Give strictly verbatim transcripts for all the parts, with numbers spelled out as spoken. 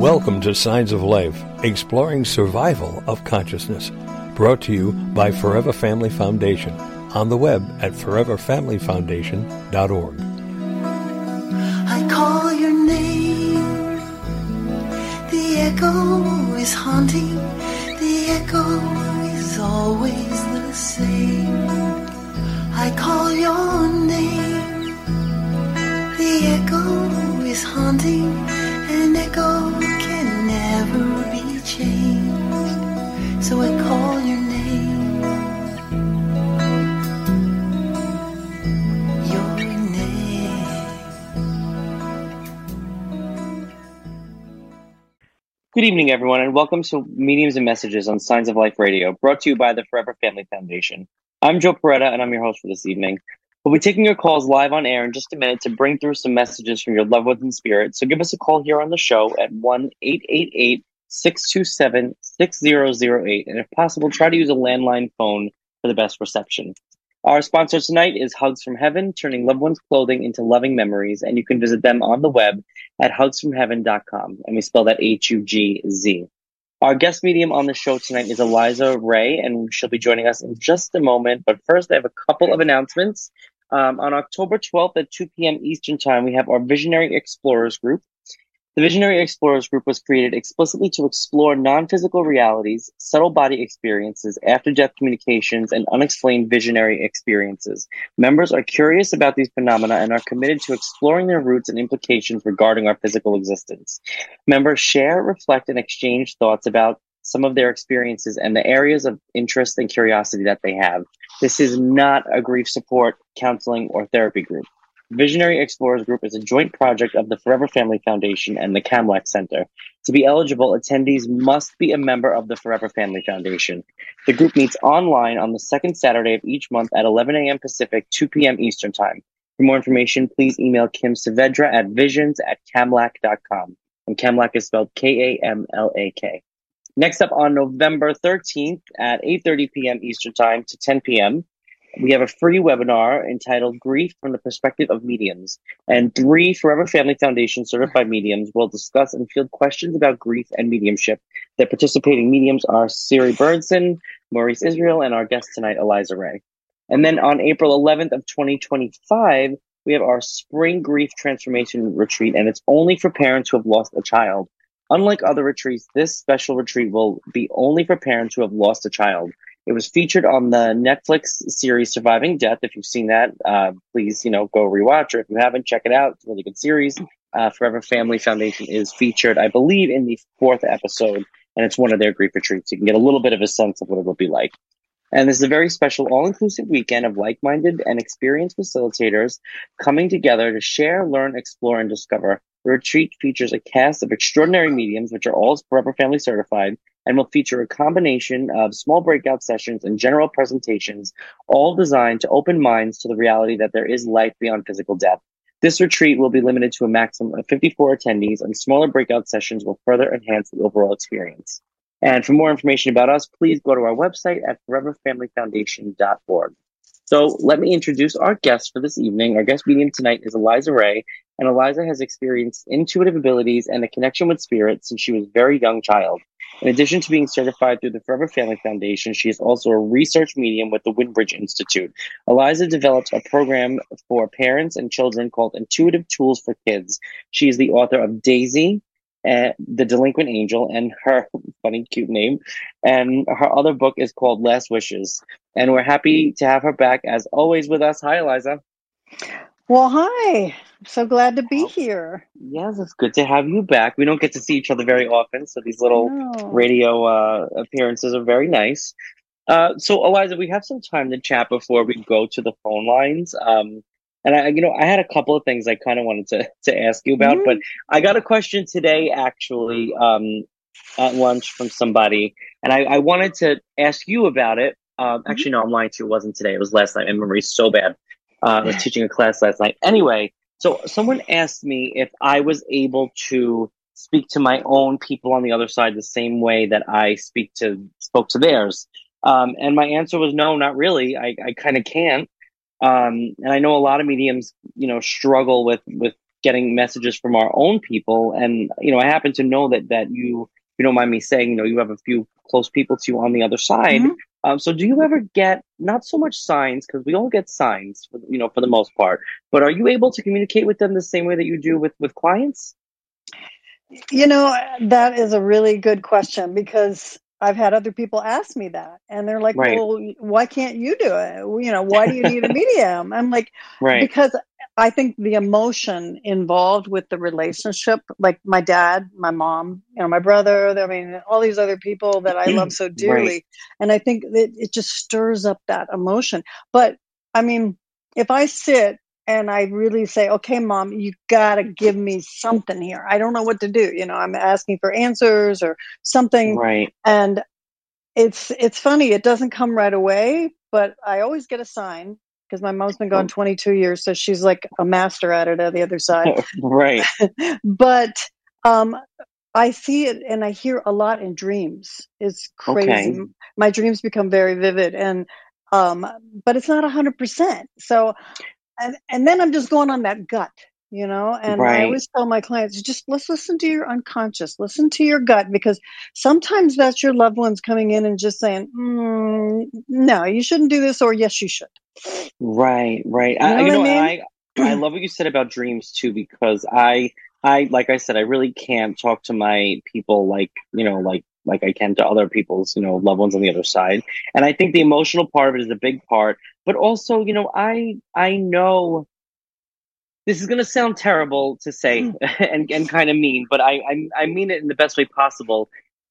Welcome to Signs of Life, exploring survival of consciousness. Brought to you by Forever Family Foundation. On the web at forever family foundation dot org. I call your name. The echo is haunting. The echo is always the same. I call your name. The echo is haunting. An echo can never be changed. So I call your name. Your name. Good evening, everyone, and welcome to Mediums and Messages on Signs of Life Radio, brought to you by the Forever Family Foundation. I'm Joe Peretta, and I'm your host for this evening. We'll be taking your calls live on air in just a minute to bring through some messages from your loved ones in spirit. So give us a call here on the show at one eight eight eight, six two seven, six zero zero eight. And if possible, try to use a landline phone for the best reception. Our sponsor tonight is Hugs from Heaven, turning loved ones' clothing into loving memories. And you can visit them on the web at hugs from heaven dot com. And we spell that H U G Z. Our guest medium on the show tonight is Eliza Ray, and she'll be joining us in just a moment. But first, I have a couple of announcements. Um, on October twelfth at two p.m. Eastern Time, we have our Visionary Explorers Group. The Visionary Explorers Group was created explicitly to explore non-physical realities, subtle body experiences, after-death communications, and unexplained visionary experiences. Members are curious about these phenomena and are committed to exploring their roots and implications regarding our physical existence. Members share, reflect, and exchange thoughts about some of their experiences and the areas of interest and curiosity that they have. This is not a grief support, counseling, or therapy group. Visionary Explorers Group is a joint project of the Forever Family Foundation and the Kamlak Center. To be eligible, attendees must be a member of the Forever Family Foundation. The group meets online on the second Saturday of each month at eleven a.m. Pacific, two p.m. Eastern Time. For more information, please email Kim Saavedra at visions at kamlak dot com. And Kamlak is spelled K A M L A K. Next up on November thirteenth at eight thirty p.m. Eastern Time to ten p.m., we have a free webinar entitled Grief from the Perspective of Mediums. And three Forever Family Foundation certified mediums will discuss and field questions about grief and mediumship. The participating mediums are Siri Bernson, Maurice Israel, and our guest tonight, Eliza Ray. And then on April eleventh of twenty twenty-five, we have our Spring Grief Transformation Retreat, and it's only for parents who have lost a child. Unlike other retreats, this special retreat will be only for parents who have lost a child. It was featured on the Netflix series Surviving Death. If you've seen that, uh, please, you know, go rewatch, or if you haven't, check it out. It's a really good series. Uh, Forever Family Foundation is featured, I believe, in the fourth episode, and it's one of their grief retreats. You can get a little bit of a sense of what it will be like. And this is a very special all-inclusive weekend of like-minded and experienced facilitators coming together to share, learn, explore, and discover. The retreat features a cast of extraordinary mediums, which are all Forever Family certified, and will feature a combination of small breakout sessions and general presentations, all designed to open minds to the reality that there is life beyond physical death. This retreat will be limited to a maximum of fifty-four attendees, and smaller breakout sessions will further enhance the overall experience. And for more information about us, please go to our website at forever family foundation dot org. So let me introduce our guest for this evening. Our guest medium tonight is Eliza Ray, and Eliza has experienced intuitive abilities and a connection with spirit since she was a very young child. In addition to being certified through the Forever Family Foundation, she is also a research medium with the Windbridge Institute. Eliza developed a program for parents and children called Intuitive Tools for Kids. She is the author of Daisy, uh, the Delinquent Angel, and her funny, cute name. And her other book is called Last Wishes. And we're happy to have her back, as always, with us. Hi, Eliza. Well, hi. I'm so glad to be here. Yes, it's good to have you back. We don't get to see each other very often, so these little No. radio uh, appearances are very nice. Uh, so, Eliza, we have some time to chat before we go to the phone lines. Um, and I, you know, I had a couple of things I kind of wanted to to ask you about, mm-hmm. but I got a question today, actually, um, at lunch from somebody, and I, I wanted to ask you about it. Um, mm-hmm. Actually, no, I'm lying to you. It wasn't today. It was last night. My memory's so bad. Uh, I was teaching a class last night. Anyway, so someone asked me if I was able to speak to my own people on the other side the same way that I speak to spoke to theirs. Um, and my answer was no, not really. I, I kind of can't. Um, and I know a lot of mediums, you know, struggle with, with getting messages from our own people. And, you know, I happen to know that, that you, if you don't mind me saying, you know, you have a few close people to you on the other side. Mhm. Um, so do you ever get not so much signs, because we all get signs, for, you know, for the most part, but are you able to communicate with them the same way that you do with, with clients? You know, that is a really good question, because I've had other people ask me that, and they're like, Right, well, why can't you do it? You know, why do you need a medium? I'm like, right. because I think the emotion involved with the relationship, like my dad, my mom, you know, my brother, I mean, all these other people that I love so Right. dearly. And I think that it just stirs up that emotion. But I mean, if I sit and I really say, okay, mom, you gotta give me something here. I don't know what to do. You know, I'm asking for answers or something. Right. And it's, it's funny. It doesn't come right away, but I always get a sign, because my mom's been gone twenty-two years. So she's like a master at it on the other side. Right. But, um, I see it and I hear a lot in dreams. It's crazy. Okay. My dreams become very vivid, and, um, but it's not a hundred percent. So, and, and then I'm just going on that gut, you know, and I Right. always tell my clients, just let's listen to your unconscious, listen to your gut, because sometimes that's your loved ones coming in and just saying, mm, no, you shouldn't do this, or yes, you should. Right, right. You I, know you what I know, and mean? I I love what you said about dreams too, because I I like I said, I really can't talk to my people like, you know, like like I can to other people's, you know, loved ones on the other side. And I think the emotional part of it is a big part, but also, you know, I I know this is going to sound terrible to say and and kind of mean, but I, I I mean it in the best way possible.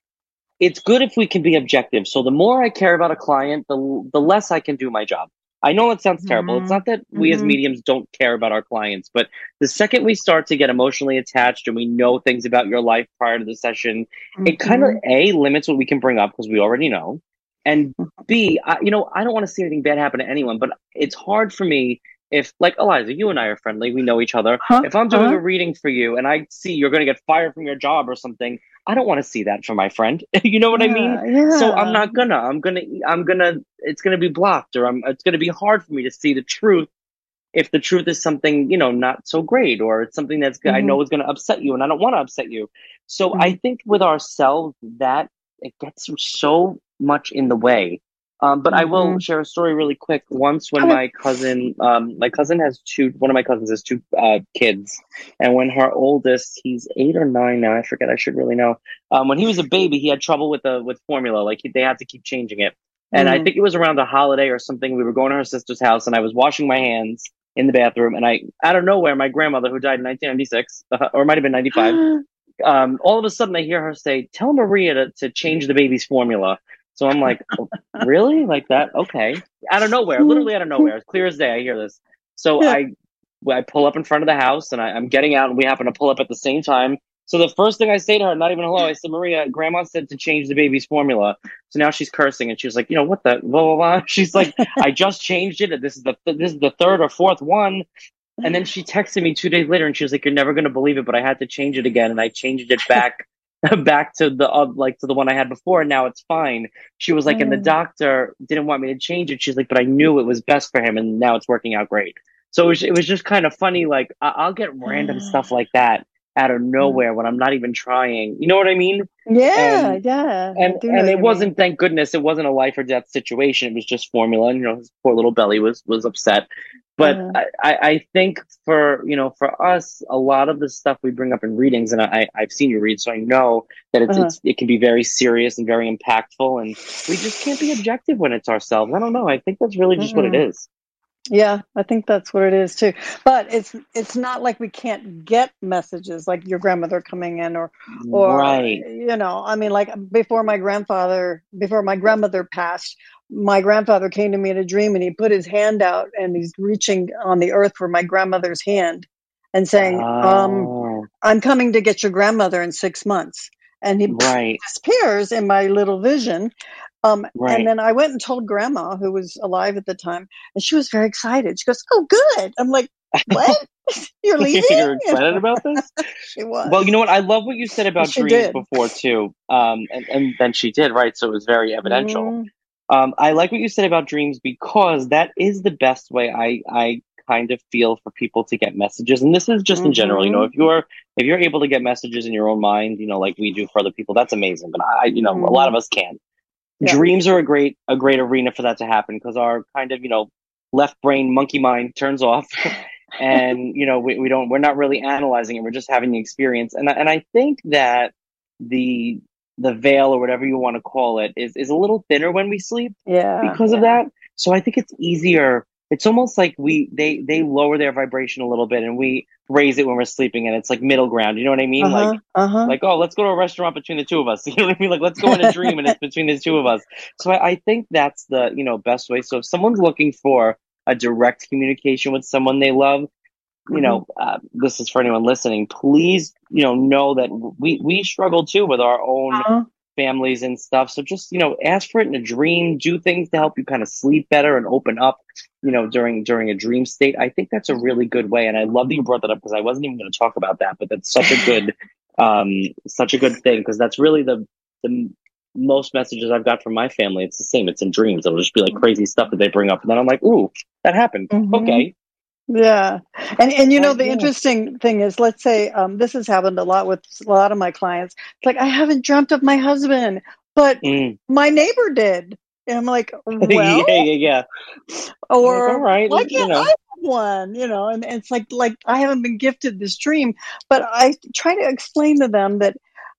It's good if we can be objective. So the more I care about a client, the the less I can do my job. I know it sounds terrible. It's Mhm. not that we as Mhm. mediums don't care about our clients, but the second we start to get emotionally attached and we know things about your life prior to the session, it kind of Mhm. A, limits what we can bring up because we already know. And B, I, you know, I don't want to see anything bad happen to anyone, but it's hard for me if, like Eliza, you and I are friendly, we know each other. Huh? If I'm doing Uh-huh. a reading for you and I see you're going to get fired from your job or something, I don't want to see that from my friend. You know what I mean? Yeah. So I'm Yeah. not gonna. I'm gonna. I'm gonna. It's gonna be blocked, or I'm. It's gonna be hard for me to see the truth if the truth is something, you know, not so great, or it's something that's I Mhm. know is gonna upset you, and I don't want to upset you. So I Mhm. think with ourselves that it gets so much in the way. Um, but I will Mhm. share a story really quick. Once, when Okay. my cousin, um, my cousin has two. One of my cousins has two uh, kids, and when her oldest, he's eight or nine now. I forget. I should really know. Um, when he was a baby, he had trouble with the with formula. Like he, they had to keep changing it. And I Mm. think it was around a holiday or something. We were going to her sister's house, and I was washing my hands in the bathroom, and I, out of nowhere, my grandmother, who died in nineteen ninety-six, uh, or it might have been ninety-five, um, all of a sudden I hear her say, "Tell Maria to, to change the baby's formula." So I'm like, oh, really? Like that? Okay. Out of nowhere, literally out of nowhere, as clear as day, I hear this. So Yeah. I, I pull up in front of the house, and I, I'm getting out, and we happen to pull up at the same time. So the first thing I say to her, not even hello, I said, "Maria, Grandma said to change the baby's formula." So now she's cursing, and she's like, "You know what the blah blah blah?" She's like, "I just changed it. This is the this is the third or fourth one." And then she texted me two days later, and she was like, "You're never gonna believe it, but I had to change it again, and I changed it back." back to the uh, like to the one I had before, and now it's fine. She was like, and the Mm. doctor didn't want me to change it. She's like, but I knew it was best for him, and now it's working out great. So it was, it was just kind of funny. Like I- I'll get random stuff like that out of nowhere when I'm not even trying. You know what I mean? Yeah, And yeah, I and do know and what it you mean. wasn't, thank goodness, it wasn't a life or death situation. It was just formula. And, you know, his poor little belly was was upset. But Uh, I, I I think for you know for us, a lot of the stuff we bring up in readings, and I I've seen you read, so I know that it's uh-huh. it's it can be very serious and very impactful, and we just can't be objective when it's ourselves. I don't know. I think that's really just what it Mm-mm. is. Yeah, I think that's what it is too. But it's it's not like we can't get messages like your grandmother coming in, or or Right. you know, I mean, like before my grandfather before my grandmother passed, my grandfather came to me in a dream, and he put his hand out, and he's reaching on the earth for my grandmother's hand and saying, um, Oh, "I'm coming to get your grandmother in six months." And he right, disappears in my little vision. Um, and right. then I went and told grandma, who was alive at the time, and she was very excited. She goes, "Oh, good." I'm like, "What? You're leaving?" You're excited about this? She Well, you was. know what? I love what you said about She dreams did. before too. Um, and, and then she did, right? So it was very evidential. Mm, Um, I like what you said about dreams because that is the best way I, I kind of feel for people to get messages, and this is just in general. You know, if Mm-hmm. you're if you're able to get messages in your own mind, you know, like we do for other people, that's amazing. But I, you know, a lot Mm-hmm. of us can't. Yeah. Dreams are a great a great arena for that to happen because our kind of, you know, left brain monkey mind turns off, and you know we, we don't we're not really analyzing it, we're just having the experience. And I- and I think that the the veil, or whatever you want to call it, is is a little thinner when we sleep Yeah. because of Yeah. that. So I think it's easier. It's almost like we they they lower their vibration a little bit and we raise it when we're sleeping, and it's like middle ground, you know what I mean? Like Uh-huh. Uh-huh. like, oh, let's go to a restaurant between the two of us. You know what I mean? Like, let's go in a dream and it's between the two of us. So I, I think that's the, you know, best way. So if someone's looking for a direct communication with someone they love, you Mm-hmm. know, uh, this is for anyone listening, please, you know, know that we, we struggle too with our own Uh-huh. families and stuff. So just, you know, ask for it in a dream, do things to help you kind of sleep better and open up, you know, during, during a dream state. I think that's a really good way. And I love that you brought that up because I wasn't even going to talk about that, but that's such a good, um, such a good thing. Because that's really the, the most messages I've got from my family. It's the same. It's in dreams. It'll just be like crazy stuff that they bring up. And then I'm like, ooh, that happened. Mm-hmm. Okay. Yeah. And and you know, Uh, the yeah. interesting thing is, let's say um, this has happened a lot with a lot of my clients. It's like, I haven't dreamt of my husband, but Mm. my neighbor did. And I'm like, well, yeah, yeah, yeah. I'm like, all or right, why you can't know. I have one? You know, and, and it's like, like I haven't been gifted this dream, but I try to explain to them that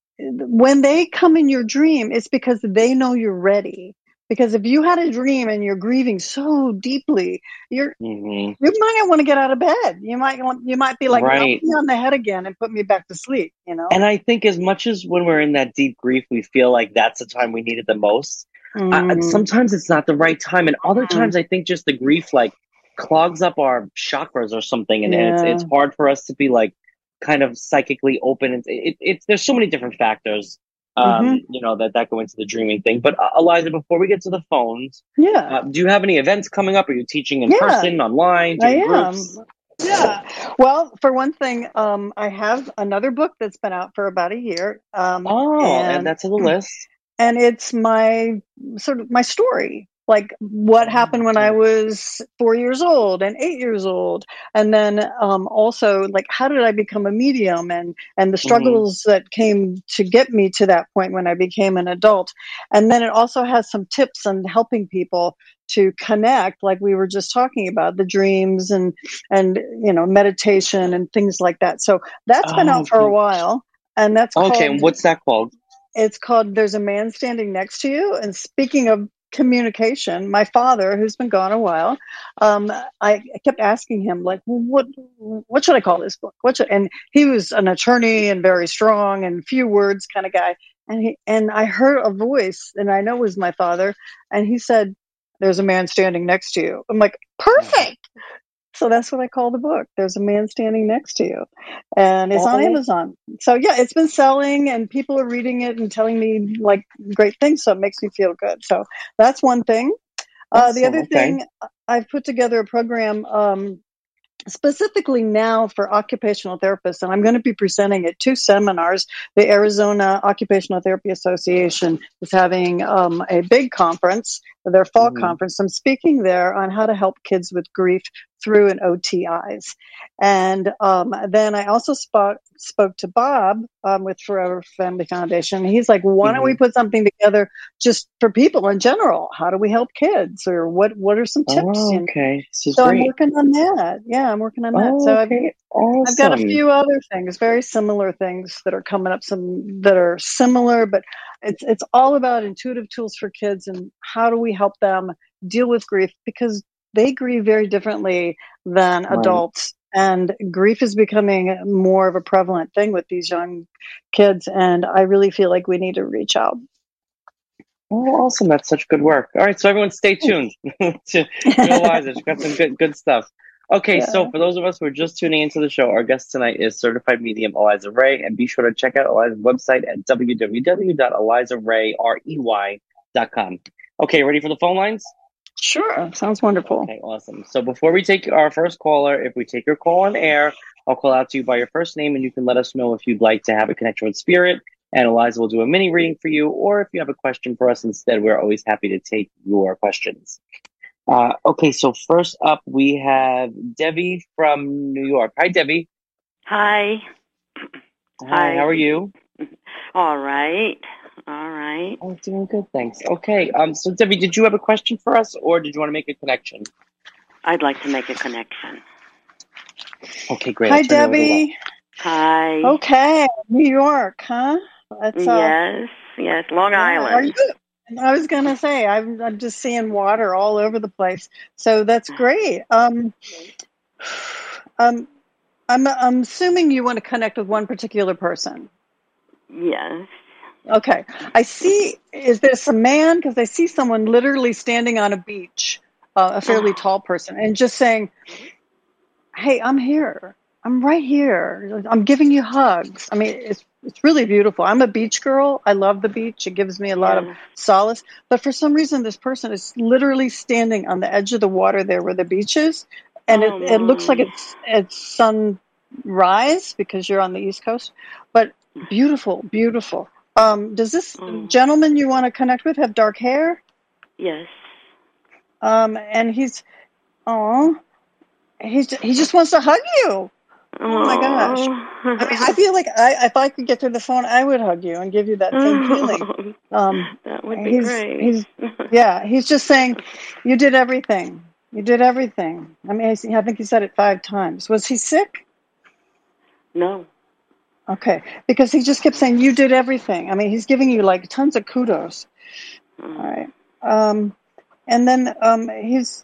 when they come in your dream, it's because they know you're ready. Because if you had a dream and you're grieving so deeply, you're Mhm. you might not want to get out of bed. You might want, you might be like, knock Right. me on the head again and put me back to sleep, you know? And I think as much as when we're in that deep grief, we feel like that's the time we need it the most. Uh, Mm, sometimes it's not the right time, and other mm, times I think just the grief like clogs up our chakras or something, and, and it's yeah. it's hard for us to be like kind of psychically open. It's it, it's there's so many different factors, um, hmm you know, that that go into the dreaming thing. But uh, Eliza, before we get to the phones, Yeah. uh, do you have any events coming up? Are you teaching in Yeah. person, online, I doing am. groups? Yeah. Well, for one thing, um, I have another book that's been out for about a year. Um, Oh, add and that to the list. and it's my sort of my story, like what happened when I Okay. was four years old and eight years old, and then um, also like how did I become a medium, and and the hmm struggles that came to get me to that point when I became an adult. And then it also has some tips on helping people to connect, like we were just talking about, the dreams and and you know, meditation and things like that. So that's been Oh, out for a okay. while, and that's Okay, called and what's that called? it's called There's a Man Standing Next to You. And speaking of communication, my father, who's been gone a while, um, I kept asking him, like, well, what what should I call this book? What should, and he was an attorney and very strong and few words kind of guy. And he, and I heard a voice, and I know it was my father, and he said, "There's a man standing next to you." I'm like, perfect. So that's what I call the book. There's a Man Standing Next to You. And it's on Oh, Amazon. So yeah, it's been selling and people are reading it and telling me like great things. So it makes me feel good. So that's one thing. Uh, the awesome. other Okay. thing, I've put together a program um, specifically now for occupational therapists, and I'm going to be presenting at two seminars. The Arizona Occupational Therapy Association is having um, a big conference, their fall hmm conference. I'm speaking there on how to help kids with grief through an O T Is. And um, then I also spoke, spoke to Bob um, with Forever Family Foundation. He's like, why don't hmm we put something together just for people in general? How do we help kids? Or what, what are some tips? Oh, You know? okay. This is So I'm great. working on that. Yeah, I'm working on that. Oh, So I've okay. I've got a Awesome. few other things, very similar things that are coming up, some that are similar, but it's it's all about intuitive tools for kids and how do we help them deal with grief, because they grieve very differently than Right. adults. And grief is becoming more of a prevalent thing with these young kids. And I really feel like we need to reach out. Oh, awesome. That's such good work. All right. So everyone stay tuned to, to Eliza. She's got some good, good stuff. Okay. Yeah. So for those of us who are just tuning into the show, our guest tonight is certified medium Eliza Ray, and be sure to check out Eliza's website at w w w dot eliza ray dot com. Okay. Ready for the phone lines? Sure. Sounds wonderful. Okay, awesome. So before we take our first caller, if we take your call on air, I'll call out to you by your first name, and you can let us know if you'd like to have a connection with Spirit, and Eliza will do a mini reading for you, or if you have a question for us instead, we're always happy to take your questions. Uh, okay, so first up we have Debbie from New York. Hi, Debbie. Hi. Hi, Hi. how are you? All right. All right. Oh, doing good, thanks. Okay, um, so Debbie, did you have a question for us, or did you want to make a connection? I'd like to make a connection. Okay, great. Hi, I'll turn it over to Debbie. Hi. Okay, New York, huh? That's uh, Yes. Yes. Long yeah. Island. Are you? I was gonna say I'm, I'm just seeing water all over the place, so that's great. Um, um, I'm I'm assuming you want to connect with one particular person. Yes. Okay, I see. Is this a man? Because I see someone literally standing on a beach, uh, a fairly Oh. tall person, and just saying, "Hey, I'm here. I'm right here. I'm giving you hugs." I mean, it's it's really beautiful. I'm a beach girl. I love the beach. It gives me a lot of Yes. solace. But for some reason, this person is literally standing on the edge of the water there where the beach is, and it, Oh, it looks like Mom. it's it's sunrise because you're on the East Coast. But beautiful, beautiful. Um, does this Oh. gentleman you want to connect with have dark hair? Yes. Um, and he's, oh, he's he just wants to hug you. Oh my gosh. I mean, I feel like I, if I could get through the phone, I would hug you and give you that same feeling. Um, That would be he's, great. he's, yeah, he's just saying, you did everything. You did everything. I mean, I I think he said it five times. Was he sick? No. Okay. Because he just kept saying, you did everything. I mean, he's giving you like tons of kudos. Mm. All right. Um, and then um, he's,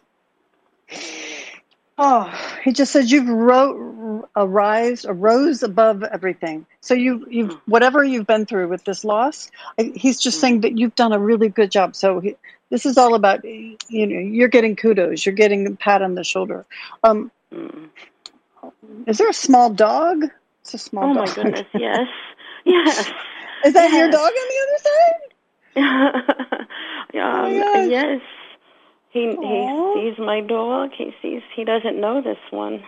oh, he just says you've ro- arise, arose above everything. So you, you've Mm. whatever you've been through with this loss, I- he's just Mm. saying that you've done a really good job. So he, this is all about, you know, you're getting kudos, you're getting a pat on the shoulder. Um, Mm. is there a small dog? It's a small Oh, dog. my goodness. Yes. Yes. Is that your Yes. dog on the other side? um, Oh my gosh. yes. He Aw. he sees my dog. He sees. He doesn't know this one.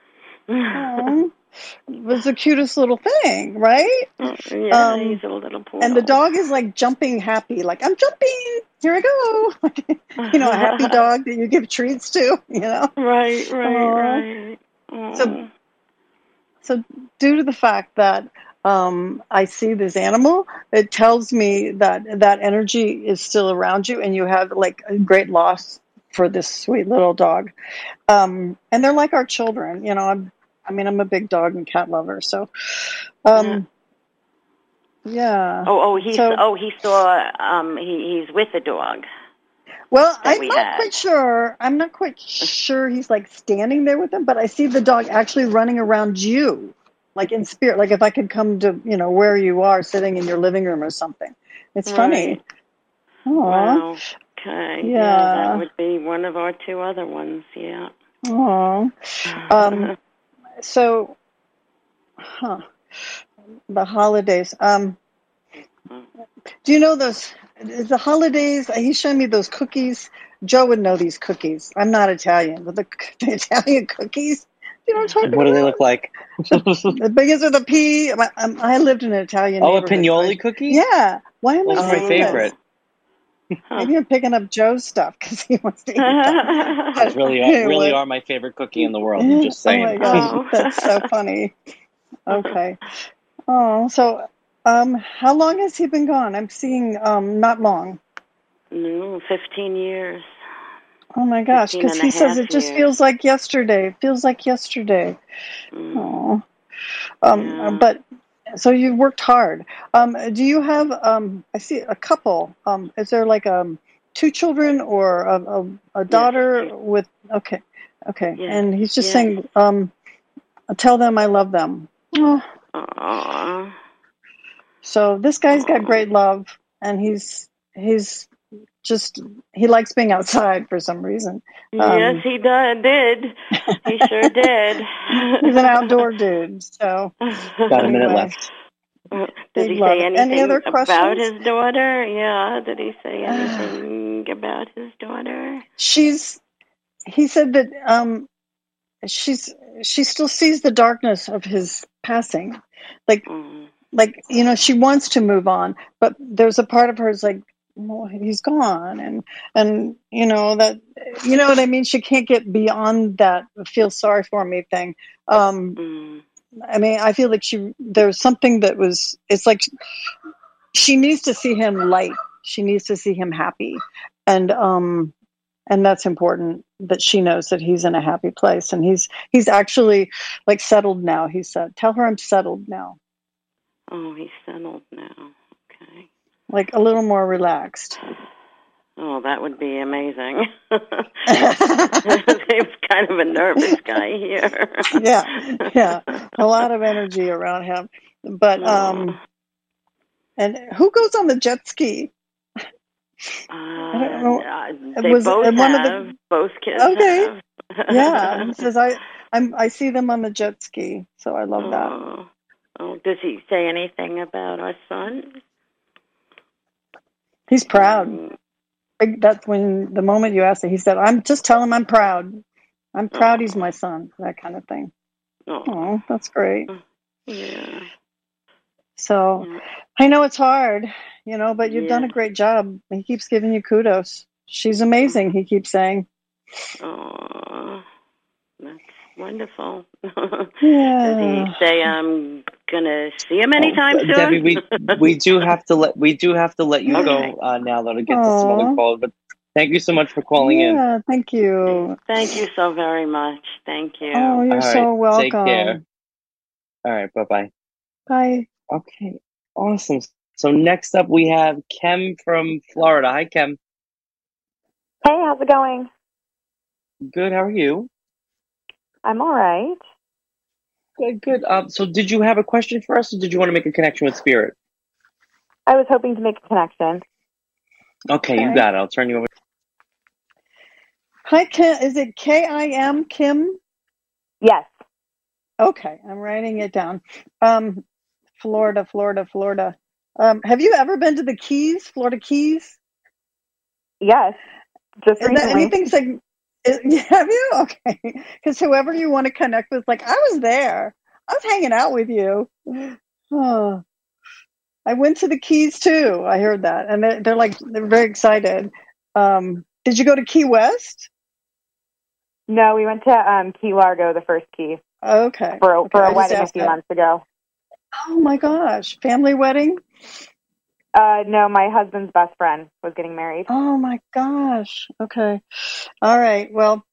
Aw. It was the cutest little thing, right? Yeah, Um, he's a little poodle. and the dog is like jumping happy, like, I'm jumping, here I go. You know, a happy dog that you give treats to, you know? Right, right, Aw. right. So, Oh. so due to the fact that um, I see this animal, it tells me that that energy is still around you and you have like a great loss for this sweet little dog. Um, and they're like our children, you know, I'm, I mean, I'm a big dog and cat lover, so, um, yeah. Oh, oh, he So, oh he saw um he he's with the dog. well, that I'm we not had. quite sure. I'm not quite sure he's like standing there with him, but I see the dog actually running around you, like in spirit. Like if I could come to, you know, where you are sitting in your living room or something. It's funny. Right. Aw. Wow. Okay. Yeah. Yeah. that would be one of our two other ones. Yeah. Aw. Um, so, huh. The holidays. Um, do you know those, the holidays? He's showing me those cookies. Joe would know these cookies. I'm not Italian, but the, the Italian cookies. You know what I'm talking What do they about? look like? The biggest with a P. I, I lived in an Italian Oh, a neighborhood. pinoli cookie? Yeah. Why am Those I are my saying favorite. this? Maybe I'm picking up Joe's stuff because he wants to eat them. Those really are, really are my favorite cookie in the world. I'm just Oh saying. my gosh, Oh. that's so funny. Okay. Oh, so um, how long has he been gone? I'm seeing um, not long. No, fifteen years. Oh my gosh, fifteen because and a he says half it just years. feels like yesterday. It feels like yesterday. Mm. Oh, um, Yeah. but so you worked hard. Um, do you have? Um, I see a couple. Um, is there like um two children or a, a, a daughter Yes. with? Okay, okay, Yes. and he's just Yes. saying, um, tell them I love them. Oh. Aww. So this guy's got great love, and he's he's just he likes being outside for some reason. Um, Yes, he did. did. He sure did. He's an outdoor dude. So Got a minute anyway, left. Did big he love. say Any anything other about questions? his daughter? Yeah. Did he say anything about his daughter? She's. He said that um, she's she still sees the darkness of his passing, like Mm. like you know she wants to move on, but there's a part of her is like well, he's gone, and and you know that, you know what I mean. She can't get beyond that feel sorry for me thing. Um, Mm. I mean, I feel like she there's something that was. It's like she needs to see him light. She needs to see him happy, and um, and that's important that she knows that he's in a happy place, and he's he's actually like settled now. He said, "Tell her I'm settled now." Oh, he's settled now. Okay. Like a little more relaxed. Oh, that would be amazing. He's kind of a nervous guy here. yeah, yeah, a lot of energy around him. But um, and who goes on the jet ski? Uh, I don't know. uh, they Was both it one have. of the Both kids okay? have. Yeah, he says I I'm I see them on the jet ski, so I love that. Oh. Oh, does he say anything about our son? He's proud. Mm. That's when the moment you asked it, he said, "I'm just tell him I'm proud. I'm proud Oh. he's my son." That kind of thing. Oh, Oh, that's great. yeah. So Yeah. I know it's hard, you know, but you've Yeah. done a great job. He keeps giving you kudos. She's amazing, he keeps saying. Oh, that's wonderful. Yeah. Does he say I'm gonna see him anytime Oh, soon? Debbie, we we do have to let we do have to let you Okay. go uh, now though to get to some other Aw. calls. But thank you so much for calling in. Yeah, thank you. Thank you so very much. Thank you. Oh, you're All right, so welcome. take care. All right, bye bye. Bye. Okay, awesome. So next up we have Kem from Florida. Hi, Kem. Hey, how's it going? Good. How are you? I'm all right. Good. Good. Um, so did you have a question for us, or did you want to make a connection with Spirit? I was hoping to make a connection. Okay, Okay. you got it. I'll turn you over. Hi, Kim. Is it K I M, Kim? Yes. Okay, I'm writing it down. Um, Florida, Florida, Florida. Um, have you ever been to the Keys, Florida Keys? Yes. Just Is that recently. anything? Sig- is- have you? Okay, because whoever you want to connect with, like I was there. I was hanging out with you. Oh, I went to the Keys too. I heard that, and they're, they're like they're very excited. Um, did you go to Key West? No, we went to um, Key Largo, the first key, Okay, for a, okay. for I a just wedding a asked few that. months ago. Oh my gosh, family wedding? Uh, no, my husband's best friend was getting married. Oh my gosh. Okay. All right. Well,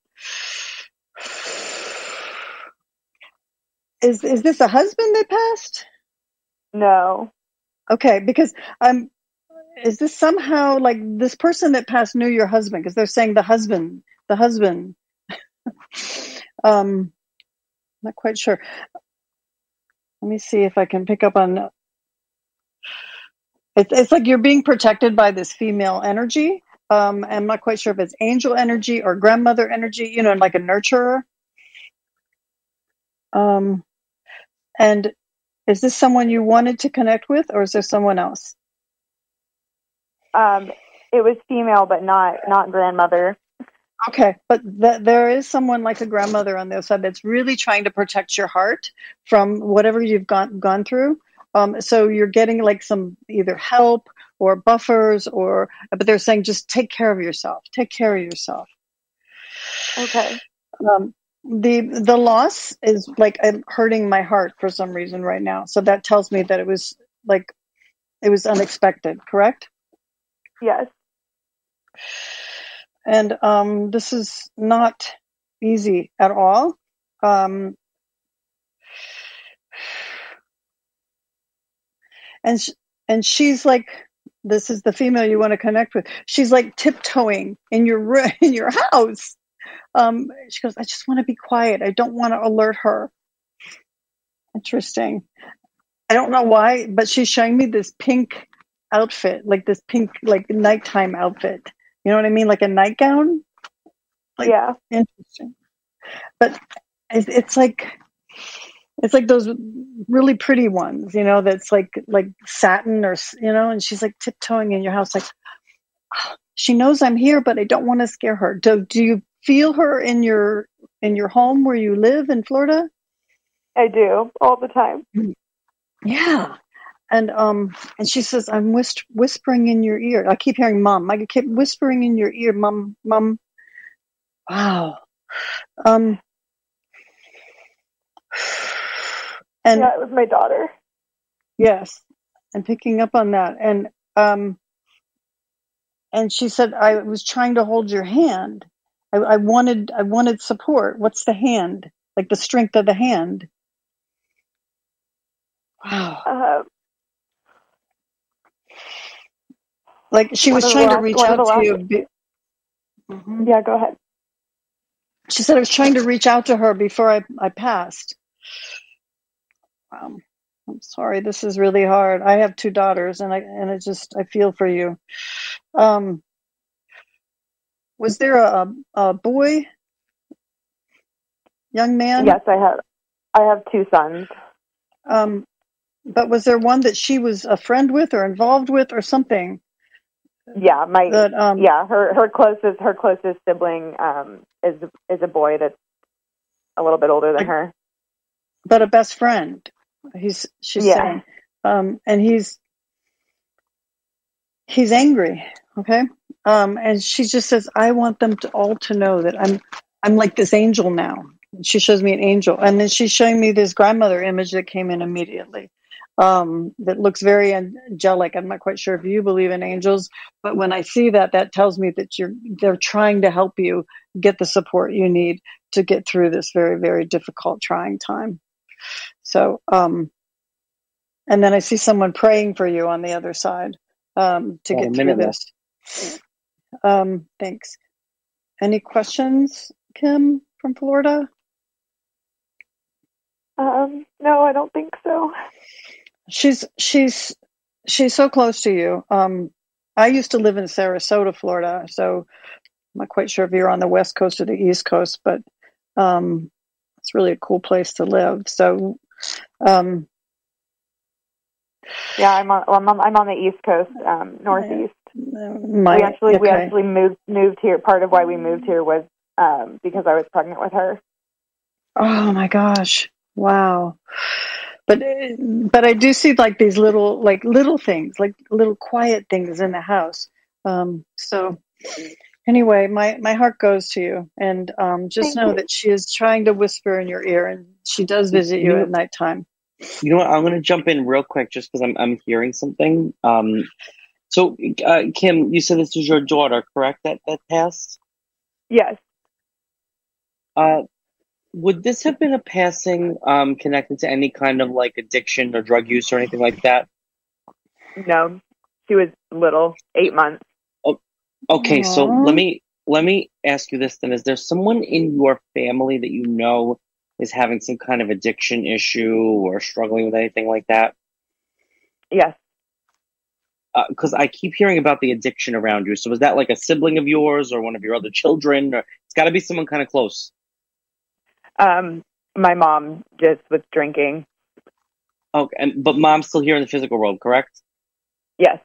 is is this a husband that passed? No. Okay, because I'm. Is this somehow like this person that passed knew your husband? Because they're saying the husband, the husband. um, not quite sure. Let me see if I can pick up on. It's it's like you're being protected by this female energy. Um, I'm not quite sure if it's angel energy or grandmother energy. You know, like a nurturer. Um, and is this someone you wanted to connect with, or is there someone else? Um, it was female, but not not grandmother. Okay, but th- there is someone like a grandmother on the other side that's really trying to protect your heart from whatever you've gone gone through. Um, so you're getting like some either help or buffers, or but they're saying just take care of yourself. Take care of yourself. Okay. Um, the the loss is like hurting my heart for some reason right now. So that tells me that it was like it was unexpected. Correct? Yes. And um, this is not easy at all. Um, and sh- and she's like, this is the female you want to connect with. She's like tiptoeing in your room, in your house. Um, she goes, I just want to be quiet. I don't want to alert her. Interesting. I don't know why, but she's showing me this pink outfit, like this pink, like nighttime outfit. You know what I mean? Like a nightgown. Like, yeah. Interesting. But it's, it's like, it's like those really pretty ones, you know, that's like, like satin or, you know, and she's like tiptoeing in your house. Like, oh, she knows I'm here, but I don't want to scare her. Do, do you feel her in your, in your home where you live in Florida? I do all the time. Yeah. and um, and she says, "I'm whis- whispering in your ear." I keep hearing "Mom." I keep whispering in your ear, "Mom, Mom." Wow. Um, and yeah, it was my daughter. yes, and picking up on that, and um, and she said, "I was trying to hold your hand. I, I wanted, I wanted support. What's the hand? Like the strength of the hand?" Wow. Uh, Like she one was of the trying to last, reach one of out the to last. you. be- Mhm. Yeah, go ahead. She said, "I was trying to reach out to her before I, I passed." Um, I'm sorry, this is really hard. I have two daughters, and I and it just I feel for you. Um, was there a, a boy, young man? Yes, I have. I have two sons. Um, but was there one that she was a friend with, or involved with, or something? Yeah, my That um, yeah, her her closest her closest sibling um is is a boy that's a little bit older than like, her. but a best friend. He's she's Yeah. saying, um, and he's he's angry. Okay, um, and she just says, "I want them to all to know that I'm I'm like this angel now." She shows me an angel, and then she's showing me this grandmother image that came in immediately. Um, that looks very angelic. I'm not quite sure if you believe in angels, but when I see that, that tells me that you're they're trying to help you get the support you need to get through this very, very difficult, trying time. So, um, and then I see someone praying for you on the other side um, to About a get through minute left. this. Um, thanks. Any questions, Kim from Florida? Um, no, I don't think so. She's she's she's so close to you. Um, I used to live in Sarasota, Florida, so I'm not quite sure if you're on the West Coast or the East Coast, but um, it's really a cool place to live. So, um, Yeah, I'm on. Well, I'm on, I'm on the East Coast, um, Northeast. my, we actually okay. we actually moved moved here. Part of why we moved here was um, because I was pregnant with her. Oh my gosh! Wow. But but I do see like these little like little things, like little quiet things in the house. Um, so anyway, my, my heart goes to you, and um, just Thank know you. that she is trying to whisper in your ear, and she does visit you You know, at nighttime. you know what? I'm going to jump in real quick just because I'm I'm hearing something. Um, so uh, Kim, you said this was your daughter, correct? That that passed. Yes. Uh, would this have been a passing um connected to any kind of like addiction or drug use or anything like that? No, she was little, eight months. Oh, okay. So Aww. let me let me ask you this then: is there someone in your family that you know is having some kind of addiction issue or struggling with anything like that? Yes. Because uh, I keep hearing about the addiction around you. So is that like a sibling of yours or one of your other children? Or it's got to be someone kind of close. Um, my mom just was drinking. Okay, and, but mom's still here in the physical world, correct? Yes.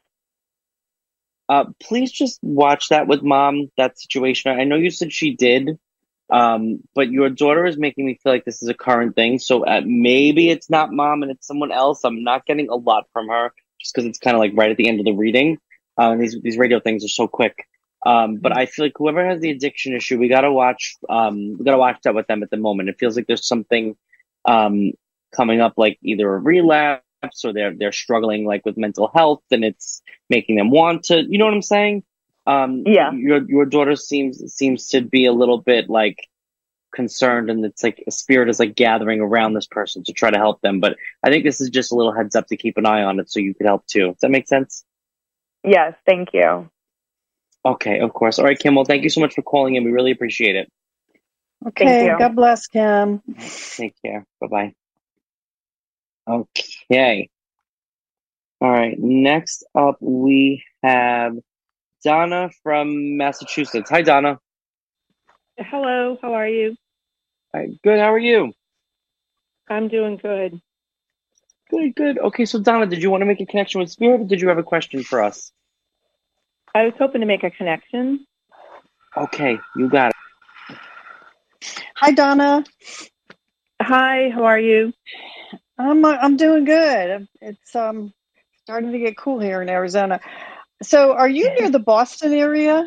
Uh, please just watch that with mom, that situation. I know you said she did, um, but your daughter is making me feel like this is a current thing. So uh, maybe it's not mom and it's someone else. I'm not getting a lot from her just because it's kind of like right at the end of the reading. Uh, and these these radio things are so quick. Um, but I feel like whoever has the addiction issue, we gotta watch. Um, we gotta watch that with them at the moment. It feels like there's something um, coming up, like either a relapse or they're they're struggling like with mental health, and it's making them want to. You know what I'm saying? Um, Yeah. Your your daughter seems seems to be a little bit like concerned, and it's like a spirit is like gathering around this person to try to help them. But I think this is just a little heads up to keep an eye on it, so you could help too. Does that make sense? Yes. Thank you. Okay, of course. All right, Kim. Well, thank you so much for calling in. We really appreciate it. Okay, Thank you. God bless, Kim. Take care. Bye bye. Okay. All right. Next up, we have Donna from Massachusetts. Hi, Donna. Hello, how are you? Hi, good. How are you? I'm doing good. Good, good. Okay, so Donna, did you want to make a connection with Spirit, or did you have a question for us? I was hoping to make a connection. Okay, you got it. Hi, Donna. Hi, how are you? I'm I'm doing good. It's um starting to get cool here in Arizona. So are you near the Boston area?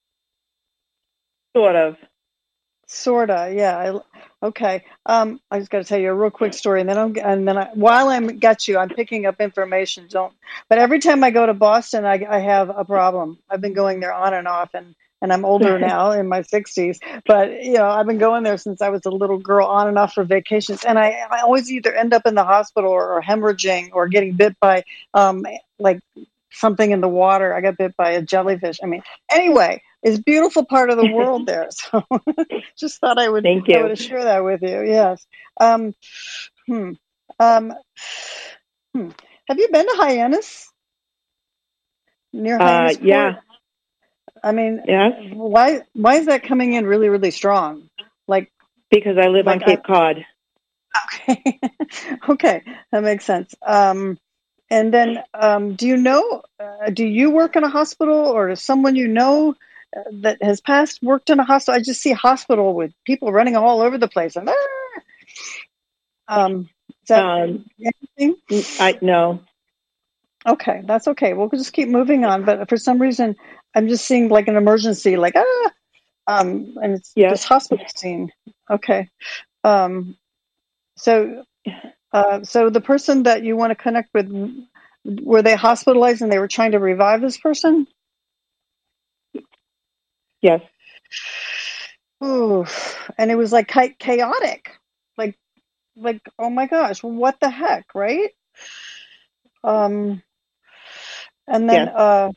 Sort of. Sorta, yeah. I, okay. Um, I just got to tell you a real quick story, and then I'm, and then I, while I'm got you, I'm picking up information. Don't. But every time I go to Boston, I, I have a problem. I've been going there on and off, and and I'm older now, in my sixties. But you know, I've been going there since I was a little girl, on and off for vacations, and I, I always either end up in the hospital or, or hemorrhaging or getting bit by um like something in the water. I got bit by a jellyfish. I mean, anyway. It's a beautiful part of the world there. So just thought I would, Thank you. I would share that with you. Yes. Um, hmm. Um, hmm. Have you been to Hyannis? Near Uh, Hyannis Port? yeah. I mean, Yes. why why is that coming in really, really strong? Like, Because I live like on Cape I, Cod. okay. Okay, that makes sense. Um, and then, um, do you know, uh, do you work in a hospital, or does someone you know uh, that has passed worked in a hospital? I just see hospital with people running all over the place. And, ah! um, is that Um, anything? I no. Okay, that's okay. We'll just keep moving on. But for some reason, I'm just seeing like an emergency, like, ah, um, and it's Yes. this hospital scene. Okay. Um, so, uh, so the person that you want to connect with, were they hospitalized and they were trying to revive this person? Yes. Ooh, and it was like cha- chaotic, like, like, oh my gosh, what the heck, right? Um, and then, Yes. uh,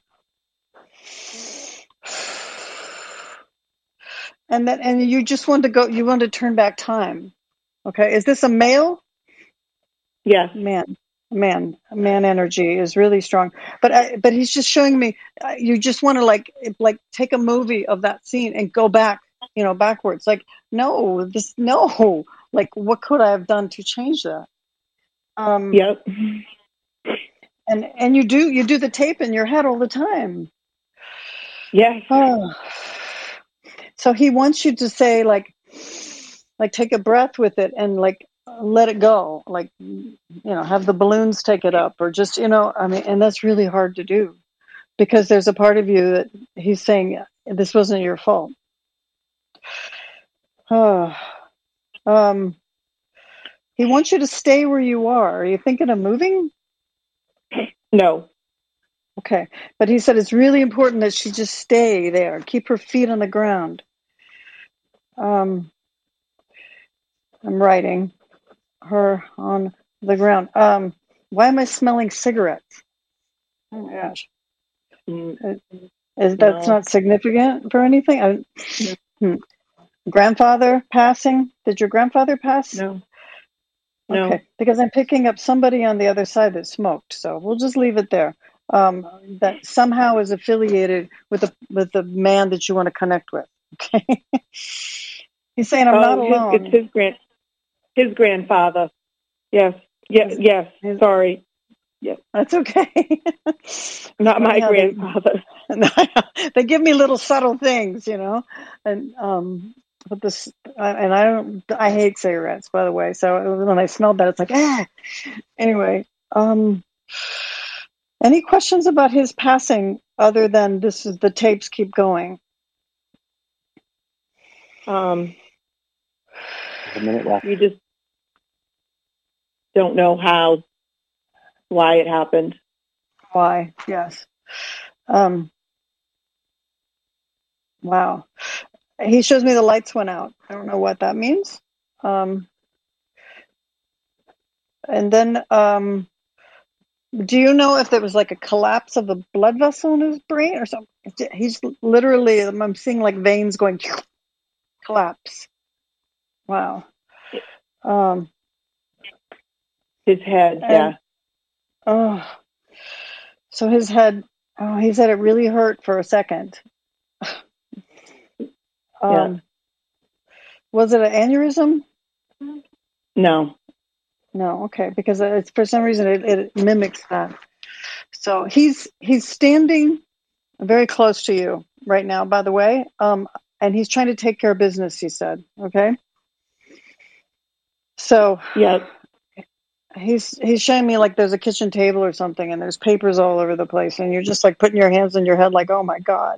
and then, and you just want to go, you want to turn back time. Okay. Is this a male? Yes. Man, man, man energy is really strong. But, I, but he's just showing me, uh, you just want to like, like take a movie of that scene and go back, you know, backwards. Like, no, this, no, like, what could I have done to change that? Um, Yep. and, and you do, you do the tape in your head all the time. Yes. Oh. So he wants you to say like, like take a breath with it and like let it go. Like, you know, have the balloons take it up or just, you know, I mean, and that's really hard to do because there's a part of you that he's saying this wasn't your fault. Oh. Um, he wants you to stay where you are. Are you thinking of moving? No. Okay. But he said it's really important that she just stay there, keep her feet on the ground. Um, I'm writing her on the ground. Um, why am I smelling cigarettes? Oh my gosh. Mm, Is that's no. not significant for anything? I, No. hmm. Grandfather passing? Did your grandfather pass? No. No. Okay, because I'm picking up somebody on the other side that smoked, so we'll just leave it there. Um, that somehow is affiliated with the with the man that you want to connect with. Okay, he's saying I'm oh, not his, alone. it's his grand, his grandfather. Yes. Yes. His, Yes. his, Sorry. Yes. That's okay. Not my they, grandfather. they give me little subtle things, you know, and um, but this, and I don't, I hate cigarettes, by the way. So when I smelled that, it's like, ah. Anyway, um, any questions about his passing other than this is the tapes keep going? Um, A minute left. we just don't know how, why it happened. Why? Yes. Um, wow. He shows me the lights went out. I don't know what that means. Um, and then, um, do you know if there was like a collapse of a blood vessel in his brain or something? He's literally, I'm seeing like veins going collapse. Wow. Um, His head, and, yeah. Oh, so his head, oh, he said it really hurt for a second. Um, Yeah. Was it an aneurysm? No. No, okay, because it's for some reason it, it mimics that. So he's he's standing very close to you right now, by the way, um, and he's trying to take care of business. He said, okay. So Yeah. he's he's showing me like there's a kitchen table or something, and there's papers all over the place, and you're just like putting your hands in your head, like, oh my god.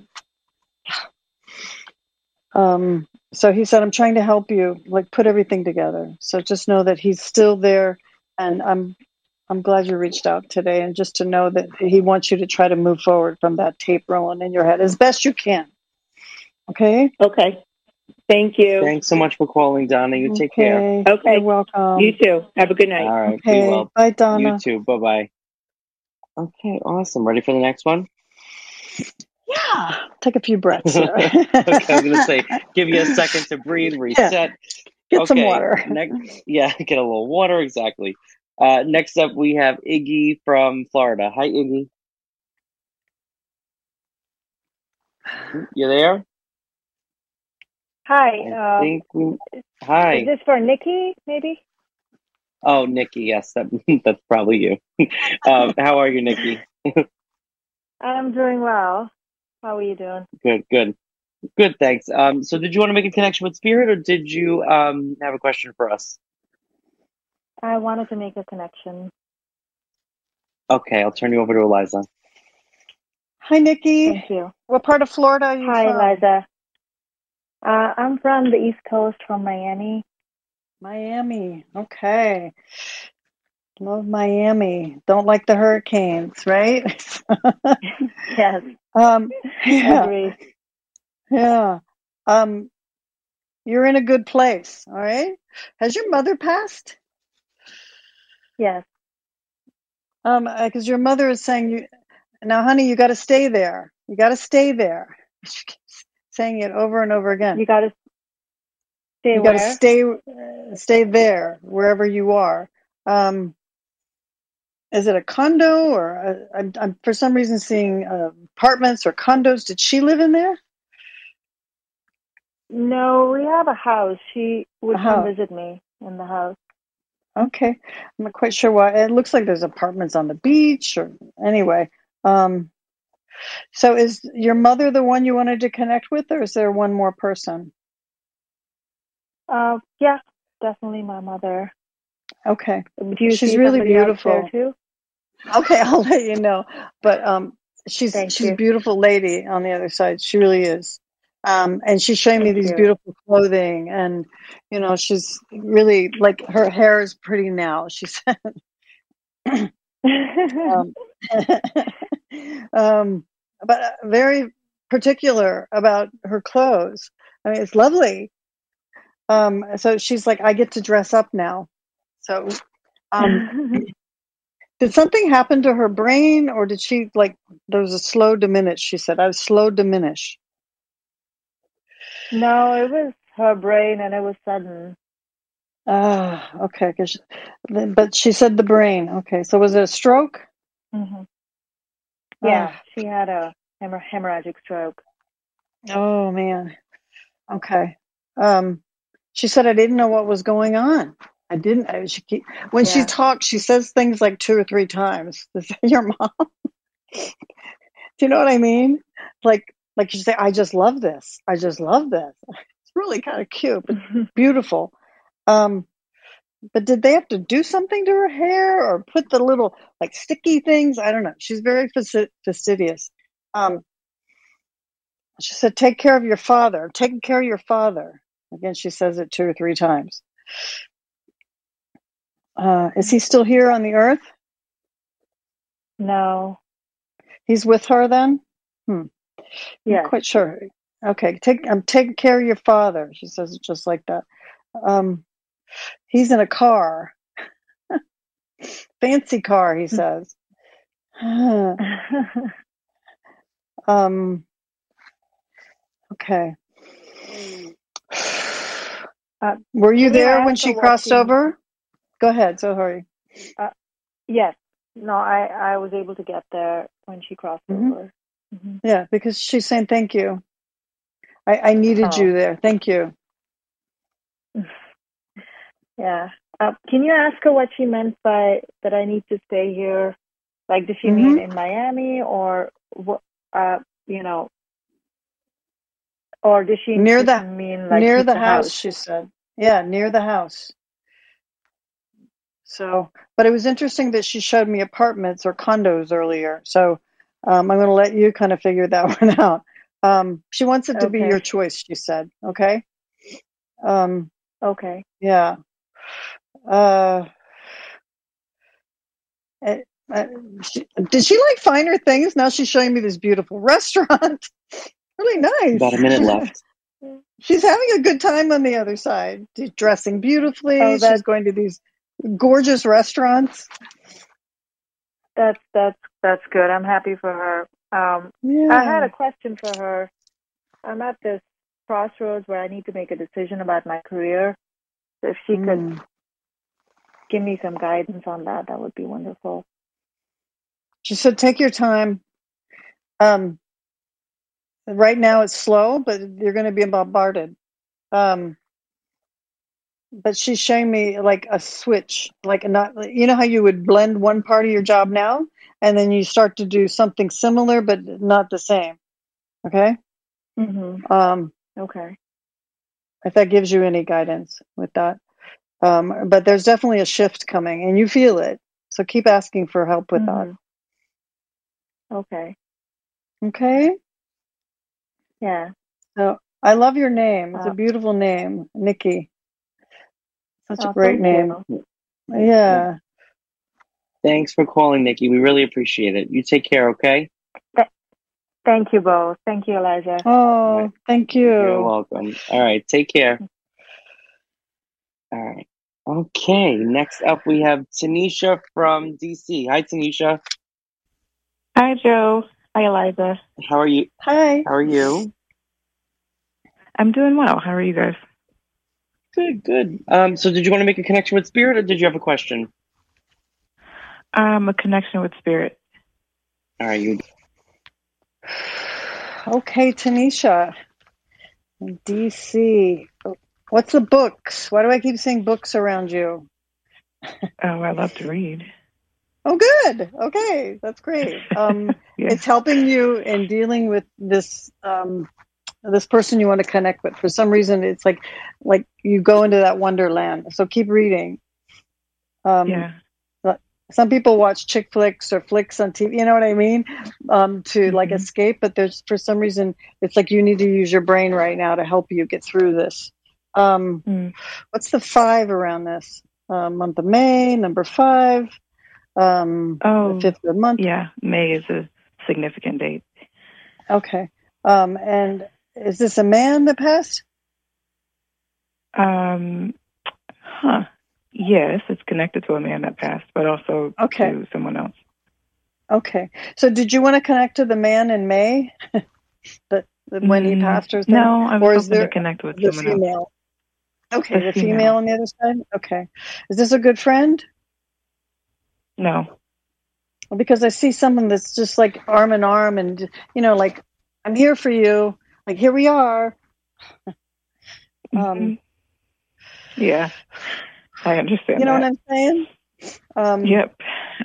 Um, so he said, I'm trying to help you, like put everything together. So just know that he's still there, and I'm I'm glad you reached out today, and just to know that he wants you to try to move forward from that tape rolling in your head as best you can. Okay? Okay. Thank you. Thanks so much for calling, Donna. You take care. Okay. Okay. You're welcome. You too. Have a good night. All right. Be Okay. well. Bye, You Donna. too. Bye bye. Okay. Awesome. Ready for the next one? Yeah. Take a few breaths here. Okay. I was gonna say, give you a second to breathe, reset. Yeah. Get okay. some water. Next, yeah, get a little water. Exactly. Uh, next up, we have Iggy from Florida. Hi, Iggy. You there? Hi. I Um, think we. Hi. is this for Nikki, maybe? Oh, Nikki. Yes, that, that's probably you. um, how are you, Nikki? I'm doing well. How are you doing? Good. Good. Good. Thanks. Um, so, did you want to make a connection with Spirit, or did you um have a question for us? I wanted to make a connection. Okay, I'll turn you over to Eliza. Hi, Nikki. Thank you. What part of Florida are you Hi, from? Eliza. Uh, I'm from the East Coast, from Miami. Miami. Okay. Love Miami. Don't like the hurricanes, right? Yes. um, yeah. Agree. Yeah. Um, you're in a good place. All right. Has your mother passed? Yes. Um, because your mother is saying you now, honey, you got to stay there. You got to stay there. She keeps saying it over and over again. You got to stay You got to where? stay, uh, stay there wherever you are. Um, is it a condo or a, I'm, I'm for some reason seeing uh, apartments or condos? Did she live in there? No, we have a house. She would A come house. visit me in the house. Okay, I'm not quite sure why. It looks like there's apartments on the beach, or anyway. Um, so, is your mother the one you wanted to connect with, or is there one more person? Uh, yeah, definitely my mother. Okay, Do you she's see really somebody else beautiful. there too? Okay, I'll let you know. But um, she's Thank she's a you. beautiful lady on the other side. She really is. Um, and she's showing me Thank these you. beautiful clothing, and you know, she's really like her hair is pretty now. She said. um, um, but uh, very particular about her clothes. I mean, it's lovely. Um, so she's like, I get to dress up now. So, um, did something happen to her brain, or did she like? There was a slow diminish. She said, "I was slow diminish." No, it was her brain, and it was sudden. Ah, okay. 'Cause she, but she said the brain. Okay, so was it a stroke? Mm-hmm. Yeah, Ah, she had a hemor- hemorrhagic stroke. oh man. Okay. Um, she said I didn't know what was going on. I didn't. I, she keep, when she Yeah. talks, she says things like two or three times. Is that your mom? Do you know what I mean? Like, like you say, I just love this. I just love this. It's really kind of cute, but beautiful. Um, but did they have to do something to her hair or put the little like sticky things? I don't know. She's very fasti- fastidious. Um, she said, "Take care of your father. Taking care of your father." Again, she says it two or three times. Uh, is he still here on the earth? No. He's with her then? Hmm. Yes. I'm quite sure. Okay, take. I'm taking care of your father. She says it just like that. Um, he's in a car, fancy car. He says. um. Okay. Uh, Were you can you there ask when her she what crossed she- over? Go ahead, Zohari. Uh, yes. No, I, I was able to get there when she crossed Mhm. over. Mm-hmm. Yeah, because she's saying thank you. I, I needed Oh. you there. Thank you. Yeah. Uh, can you ask her what she meant by that I need to stay here? Like, does she Mhm. mean in Miami or what? Uh, you know, or does she Near just the mean like near keep the the house, house? she said. Yeah, near the house. So, but it was interesting that she showed me apartments or condos earlier. So um, I'm going to let you kind of figure that one out. Um, she wants it to be Okay. your choice, she said. Okay. Um, Okay. yeah. Uh, eh, uh, she, did she like finer things? Now she's showing me this beautiful restaurant. Really nice. About a minute left. She's having a good time on the other side. She's dressing beautifully. Oh, She's that's going to these gorgeous restaurants. that's that's that's good. I'm happy for her. Um, Yeah. I had a question for her. I'm at this crossroads where I need to make a decision about my career. So if she could Mm. give me some guidance on that, that would be wonderful. She said, take your time. Um, right now it's slow, but you're going to be bombarded. Um, but she's showing me like a switch, like not, you know how you would blend one part of your job now, and then you start to do something similar, but not the same. Okay. Mm-hmm. Um, Okay. if that gives you any guidance with that. Um, but there's definitely a shift coming and you feel it. So keep asking for help with Mm-hmm. Okay. that. Okay. Yeah. So I love your name. It's a Uh, beautiful name, Nikki. Such a oh, great thank name. you. Yeah. Thanks for calling, Nikki. We really appreciate it. You take care, okay? Th- thank you both. Thank you, Elijah. Oh, All right. thank You're you. welcome. All right. Take care. All right. Okay. Next up, we have Tanisha from D C. Hi, Tanisha. Hi, Joe. Hi, Eliza. How are you? Hi. How are you? I'm doing well. How are you guys? Good, good. Um, so did you want to make a connection with Spirit or did you have a question? Um, a connection with Spirit. All right. You. Okay, Tanisha. D C. What's the books? Why do I keep saying books around you? Oh, I love to read. Oh, good. Okay, that's great. Um, Yeah. It's helping you in dealing with this um, this person you want to connect with. For some reason, it's like like you go into that wonderland. So keep reading. Um, Yeah. Some people watch chick flicks or flicks on T V. You know what I mean? Um, to like Mhm. escape, but there's for some reason it's like you need to use your brain right now to help you get through this. Um, Mm. What's the five around this uh, month of May? Number five. Um, Oh, the fifth of the month. yeah. May is a significant date. Okay. Um, and is this a man that passed? Um, huh. Yes, it's connected to a man that passed, but also Okay. to someone else. Okay. So did you want to connect to the man in May? that, that when he Mm, passed or something? no, I was Or is hoping there to connect with the someone else. female? Okay, The the female. female on the other side? Okay. Is this a good friend? No. Because I see someone that's just like arm in arm and, you know, like, I'm here for you. Like, here we are. Mhm. Um, Yeah, I understand you know that. what I'm saying? Um, Yep.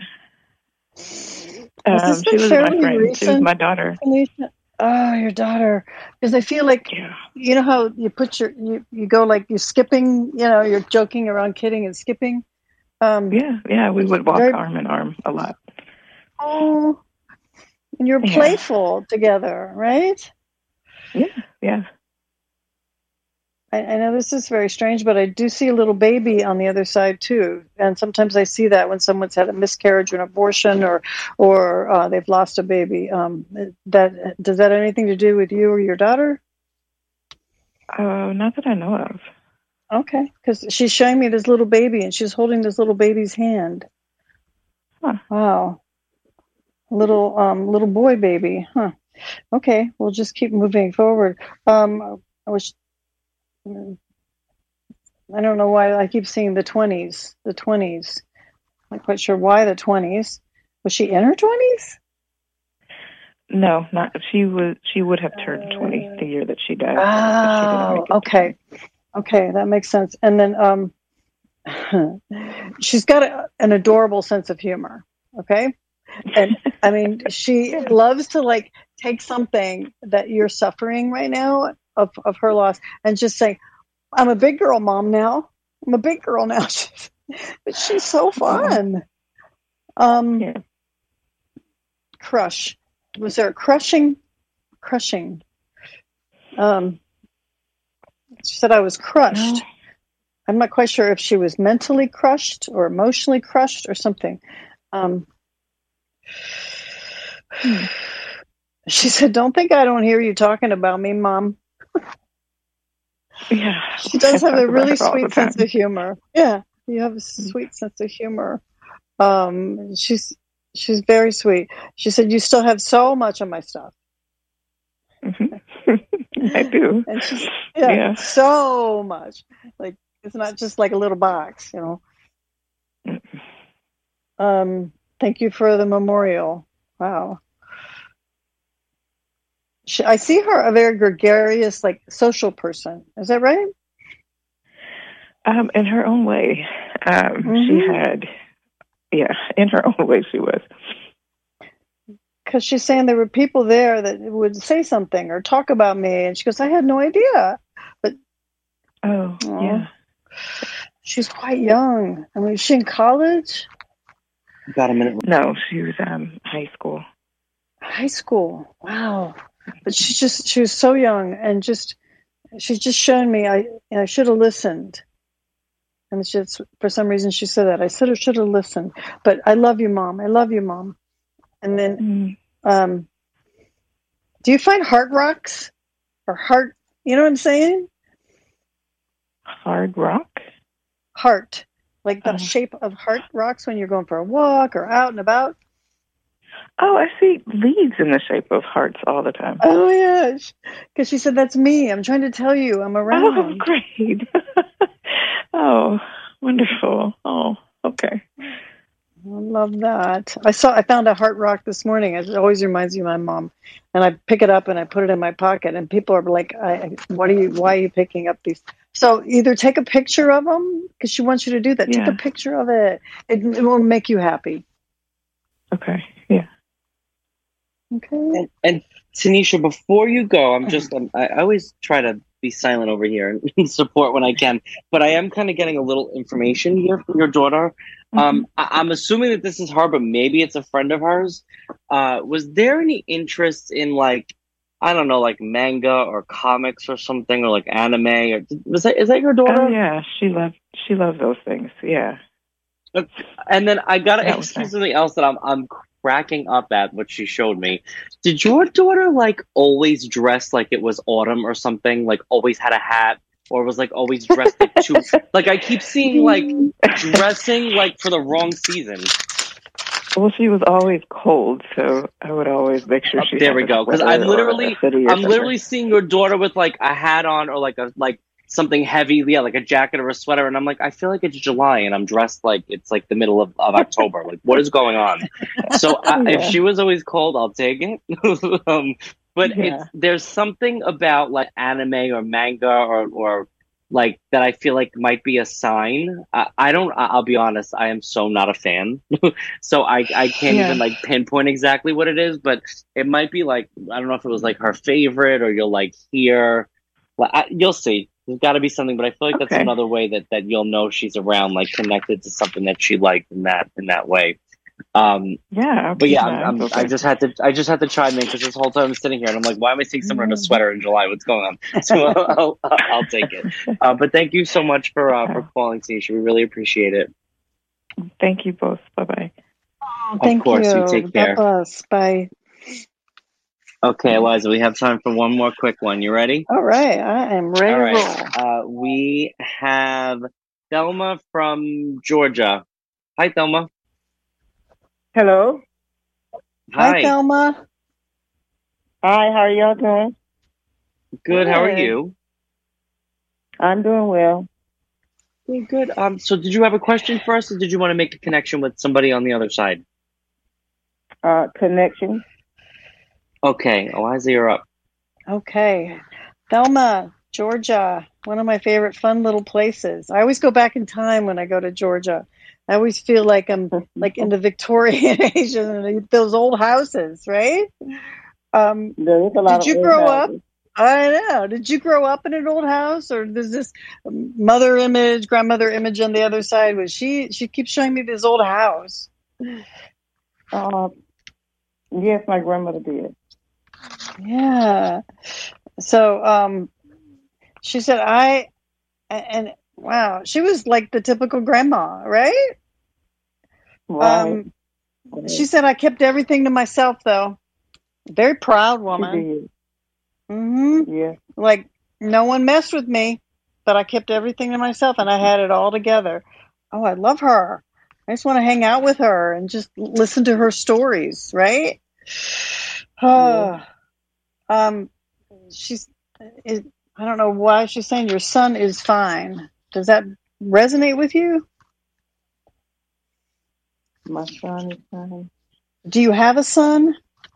Has Um, this she been was my fairly friend. She was recent, my daughter. Tanisha? Oh, your daughter. Because I feel like, Yeah. you know how you put your, you, you go like you're skipping, you know, you're joking around, kidding and skipping. Um, Yeah, yeah, we would walk very, arm in arm a lot. oh, and you're Yeah. playful together, right? Yeah, yeah. I, I know this is very strange, but I do see a little baby on the other side too. And sometimes I see that when someone's had a miscarriage or an abortion, or or uh, they've lost a baby. Um, that does that have anything to do with you or your daughter? Uh, not that I know of. Okay, because she's showing me this little baby, and she's holding this little baby's hand. Huh. Wow, little um little boy baby, huh? Okay, we'll just keep moving forward. Um, I was. I don't know why I keep seeing the twenties. The twenties. I'm not quite sure why the twenties. Was she in her twenties? No, not she was. She would have turned twenty the year that she died, but she didn't Oh, make it. to okay. Okay, that makes sense. And then um, she's got a, an adorable sense of humor. Okay. And I mean, she loves to like take something that you're suffering right now of, of her loss and just say, I'm a big girl, Mom, now. I'm a big girl now. But she's so fun. Um, Yeah. Crush. Was there a crushing? Crushing. Um, she said I was crushed. No. I'm not quite sure if she was mentally crushed or emotionally crushed or something. Um, Hmm. she said, "Don't think I don't hear you talking about me, Mom." Yeah. She does I have talk a about really her all the sweet sense time. of humor. Yeah, you have a sweet sense of humor. Um, she's she's very sweet. She said, "You still have so much of my stuff." Mhm. I do. And she's yeah, Yeah. so much. Like it's not just like a little box, you know. Um, thank you for the memorial. Wow. She, I see her a very gregarious, like social person. Is that right? Um, in her own way, um, Mhm. she had, yeah, in her own way, she was. Because she's saying there were people there that would say something or talk about me, and she goes, "I had no idea." But Oh, aw, yeah. she's quite young. I mean, is she in college? About a minute. No, she was um high school. High school. Wow. But she's just she was so young and just she's just shown me I I should have listened. And it's just for some reason she said that. I should have should have listened. But I love you, Mom. I love you, Mom. And then Mm. um do you find heart rocks or heart you know what I'm saying? Hard rock? Heart. Like the Oh. shape of heart rocks when you're going for a walk or out and about. Oh, I see leaves in the shape of hearts all the time. Oh yeah. Because she said that's me. I'm trying to tell you I'm Oh, around. great. Oh, wonderful. Oh, okay. I love that. I saw. I found a heart rock this morning. It always reminds me of my mom, and I pick it up and I put it in my pocket. And people are like, I, "What are you? Why are you picking up these?" So either take a picture of them because she wants you to do that. Yeah. Take a picture of it. It, it will make you happy. Okay, yeah. Okay. And, and Tanisha, before you go, I'm just I'm, I I always try to be silent over here and support when I can, but I am kind of getting a little information here from your daughter. Um, I, I'm assuming that this is her, but maybe it's a friend of hers. Uh, was there any interest in like, I don't know, like manga or comics or something, or like anime? Or was that is that your daughter? Oh, yeah, she loved, she loved those things, yeah. And then I gotta That was ask you nice. something else that I'm I'm cracking up at what she showed me. Did your daughter like always dress like it was autumn or something? Like always had a hat, or was like always dressed like too? Like I keep seeing like dressing like for the wrong season. Well, she was always cold, so I would always make sure she There had we a go. Because sweater I'm or literally a hoodie or I'm something. literally seeing your daughter with like a hat on or like a like something heavy, yeah, like a jacket or a sweater, and I'm like, I feel like it's July and I'm dressed like it's like the middle of, of October. Like, what is going on? So I, if Yeah. she was always cold, I'll take it. um, but Yeah. it's there's something about like anime or manga or or like that I feel like might be a sign. I, I don't. I- I'll be honest. I am so not a fan. So I I can't Yeah. even like pinpoint exactly what it is, but it might be like I don't know if it was like her favorite or you'll like hear. Well, I, you'll see. There's got to be something, but I feel like that's Okay. another way that, that you'll know she's around, like connected to something that she liked in that in that way. Um, Yeah. I'll but keep yeah, my I'm, eyes I'm, I open. just had to I just had to chime in because this whole time I'm sitting here and I'm like, why am I seeing someone in a sweater in July? What's going on? So I'll, I'll, I'll take it. Uh, but thank you so much for uh, for calling, Tanisha. We really appreciate it. Thank you both. Bye-bye. Oh, Of thank course, you you. take care. God bless. Bye. Okay, Eliza, we have time for one more quick one. You ready? All right. I am ready All to right. roll. Uh, we have Thelma from Georgia. Hi, Thelma. Hello. Hi, Hi. Thelma. Hi, how are y'all doing? Good. How are Good. you? I'm doing well. Good. Good. Um. So, did you have a question for us, or did you want to make a connection with somebody on the other side? Uh, connection. Okay, Eliza, you're up. Okay. Thelma, Georgia, one of my favorite fun little places. I always go back in time when I go to Georgia. I always feel like I'm like in the Victorian age and those old houses, right? Um, There is a lot did of you old grow up? houses. I know. Did you grow up in an old house, or does this mother image, grandmother image on the other side? Was she? She keeps showing me this old house. Uh, yes, my grandmother did. Yeah. So, um, she said, I, and wow, she was like the typical grandma, right? Right. Um, she said, I kept everything to myself, though. Very proud woman. She did. Mm-hmm. Yeah. Like, no one messed with me, but I kept everything to myself, and I had it all together. Oh, I love her. I just want to hang out with her and just listen to her stories, right? Yeah. um, she's, it, I don't know why she's saying your son is fine. Does that resonate with you? My son is fine. Do you have a son?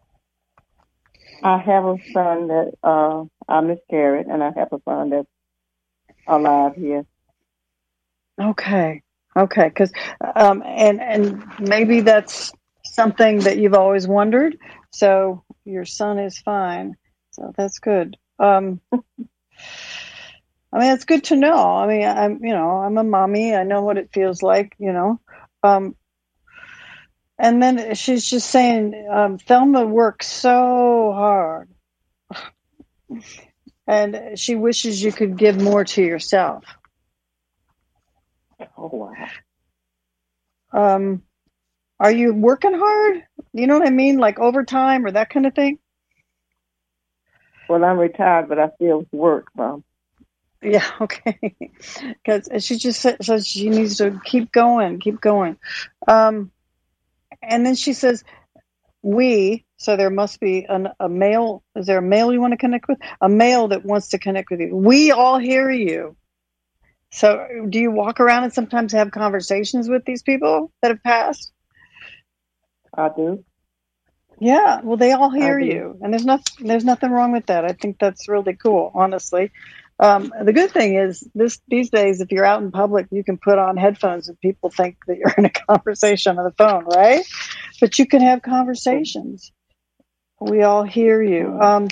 I have a son that uh, I miscarried, and I have a son that's alive here. Okay, okay, because um, and and maybe that's something that you've always wondered. So your son is fine. So that's good. Um, I mean, it's good to know. I mean, I'm you know I'm a mommy. I know what it feels like. You know. Um, and then she's just saying, um, Thelma works so hard. And she wishes you could give more to yourself. Oh, wow. Um, are you working hard? You know what I mean? Like overtime or that kind of thing? Well, I'm retired, but I still work, Mom. Yeah, okay. Because she just said, so she needs to keep going, keep going. Um, and then she says, we, so there must be an, a male, is there a male you want to connect with? A male that wants to connect with you. We all hear you. So do you walk around and sometimes have conversations with these people that have passed? I do. Yeah, well, they all hear I do. you, and there's nothing there's nothing wrong with that. I think that's really cool, honestly. Um, the good thing is this these days, if you're out in public, you can put on headphones and people think that you're in a conversation on the phone, right? But you can have conversations. We all hear you. Um,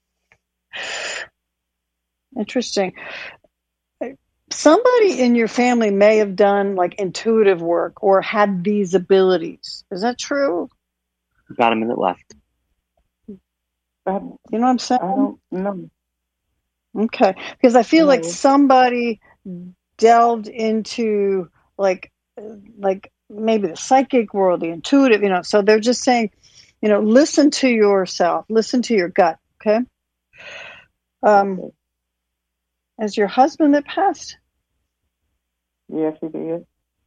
interesting. Somebody in your family may have done like intuitive work or had these abilities. Is that true? About a minute left. I, You know what I'm saying? I don't know. Okay. Because I feel No. like somebody delved into like like maybe the psychic world, the intuitive, you know, so they're just saying, you know, listen to yourself, listen to your gut, okay? Um Okay. As your husband that passed? Yes, it is.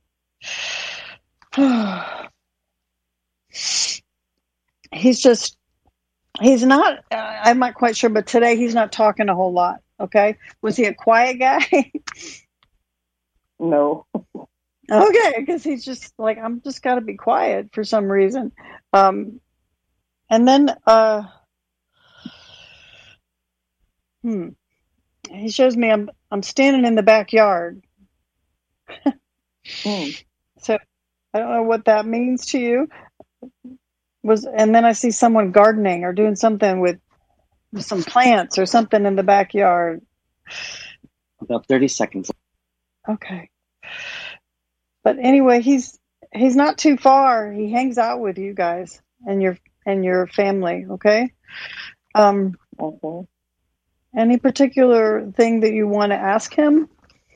He's just, he's not, uh, I'm not quite sure, but today he's not talking a whole lot, okay? Was he a quiet guy? No. Okay, because he's just like, I'm just got to be quiet for some reason. Um, and then, uh, hmm, he shows me I'm I'm standing in the backyard. Mm. So I don't know what that means to you. Was and then I see someone gardening or doing something with some plants or something in the backyard. About thirty seconds. Okay. But anyway, he's he's not too far. He hangs out with you guys and your and your family, okay? Um Okay. any particular thing that you want to ask him?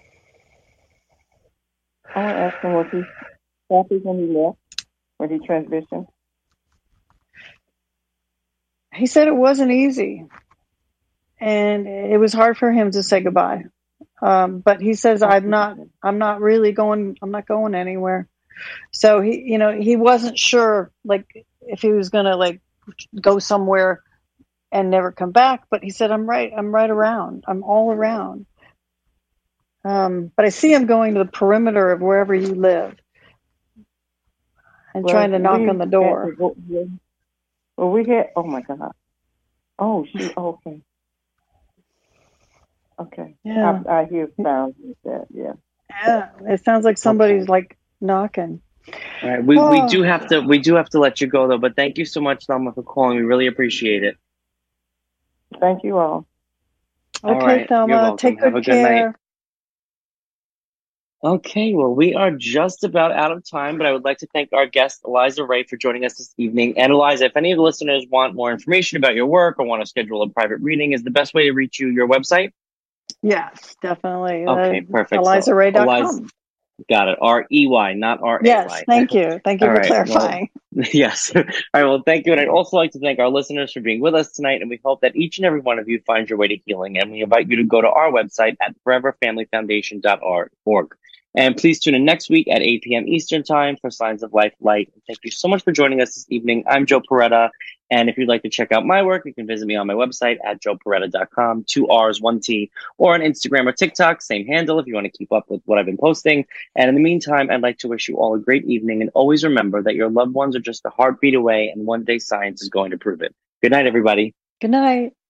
I want to ask him, was he happy when he left, when he transitioned? He said it wasn't easy. And it was hard for him to say goodbye. Um, but he says, I'm not, I'm not really going, I'm not going anywhere. So he, you know, he wasn't sure, like, if he was going to, like, go somewhere and never come back. But he said, I'm right, I'm right around. I'm all around. Um, but I see him going to the perimeter of wherever you live and Well, trying to knock we on the had door. to go- yeah. Well, we had, oh my God. Oh, she, okay. Okay. Yeah. I, I hear sounds like that, yeah. Yeah. It sounds like somebody's, like, knocking. All right, we, Oh. we do have to we do have to let you go though. But thank you so much, Thelma, for calling. We really appreciate it. Thank you all. All Okay, right. You're Thelma. welcome. Take Have good a good night. care. Okay, well, we are just about out of time, but I would like to thank our guest, Eliza Ray, for joining us this evening. And Eliza, if any of the listeners want more information about your work or want to schedule a private reading, is the best way to reach you your website? Yes, definitely. Okay, Uh, perfect. Eliza Ray dot Eliza, com. got it. R E Y, not R A Y. Yes, thank you. Thank you All for right, clarifying. Well, yes. All right, well, thank you. And I'd also like to thank our listeners for being with us tonight. And we hope that each and every one of you finds your way to healing. And we invite you to go to our website at forever family foundation dot org. And please tune in next week at eight p.m. Eastern Time for Signs of Life Light. Thank you so much for joining us this evening. I'm Joe Peretta. And if you'd like to check out my work, you can visit me on my website at joe peretta dot com, two R's, one T, or on Instagram or TikTok, same handle if you want to keep up with what I've been posting. And in the meantime, I'd like to wish you all a great evening. And always remember that your loved ones are just a heartbeat away, and one day science is going to prove it. Good night, everybody. Good night.